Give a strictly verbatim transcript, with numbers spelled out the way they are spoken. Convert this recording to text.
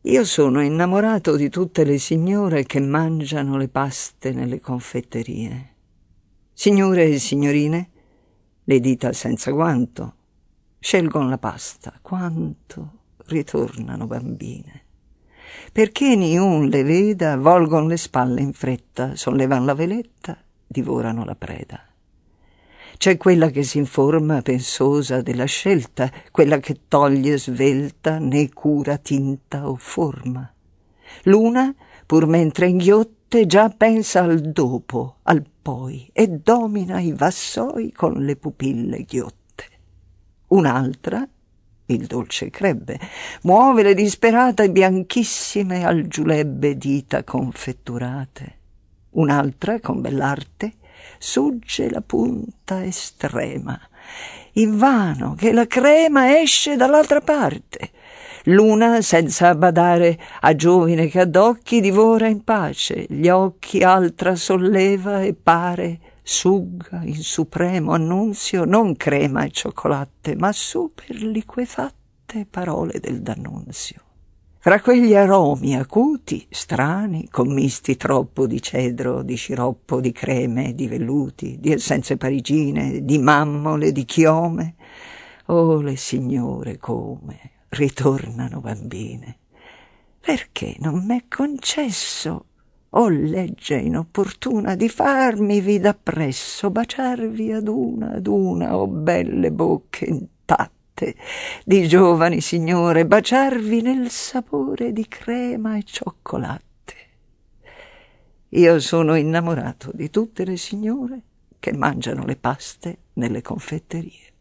Io sono innamorato di tutte le signore che mangiano le paste nelle confetterie. Signore e signorine, le dita senza guanto, scelgono la pasta, quanto ritornano bambine. Perché niun le veda, volgon le spalle in fretta, sollevan la veletta, divorano la preda. C'è quella che si informa pensosa della scelta, quella che toglie svelta, né cura tinta o forma. L'una, pur mentre inghiotte, già pensa al dopo, al poi, e domina i vassoi con le pupille ghiotte. Un'altra, il dolce crebbe, muove le disperate bianchissime al giulebbe dita confetturate. Un'altra, con bell'arte, sugge la punta estrema, invano che la crema esce dall'altra parte. L'una, senza badare a giovine che ad occhi, divora in pace, gli occhi altra solleva e pare sugga in supremo annunzio non crema e cioccolatte, ma super liquefatte parole del D'Annunzio. Fra quegli aromi acuti, strani, commisti troppo di cedro, di sciroppo, di creme, di velluti, di essenze parigine, di mammole, di chiome, oh, le signore come ritornano bambine. Perché non m'è concesso, oh legge inopportuna, di farmivi dappresso, baciarvi ad una ad una, oh belle bocche intatte, di giovani signore, baciarvi nel sapore di crema e cioccolatte. Io sono innamorato di tutte le signore che mangiano le paste nelle confetterie.